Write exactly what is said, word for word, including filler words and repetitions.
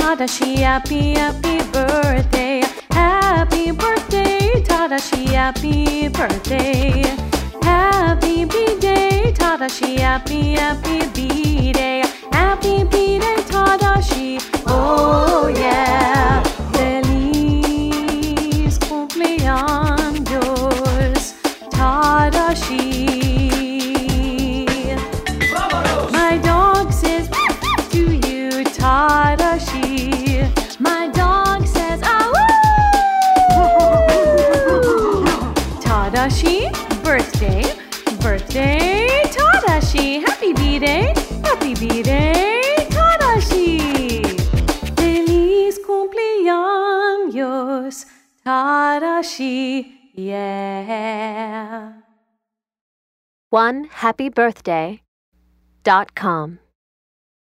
Tadashi, happy, happy birthday. Happy birthday, Tadashi, happy birthday. Happy B-Day, Tadashi, happy, happy B-Day. Happy B-Day, Tadashi, oh yeah. Feliz cumpleaños, Tadashi. My dog says to you, Tadashi. My dog says, ah woo! Tadashi, birthday, birthday, Tadashi. Happy B-Day, happy B-Day, Tadashi. Feliz cumpleaños, Tadashi, yeah. one happy birthday dot com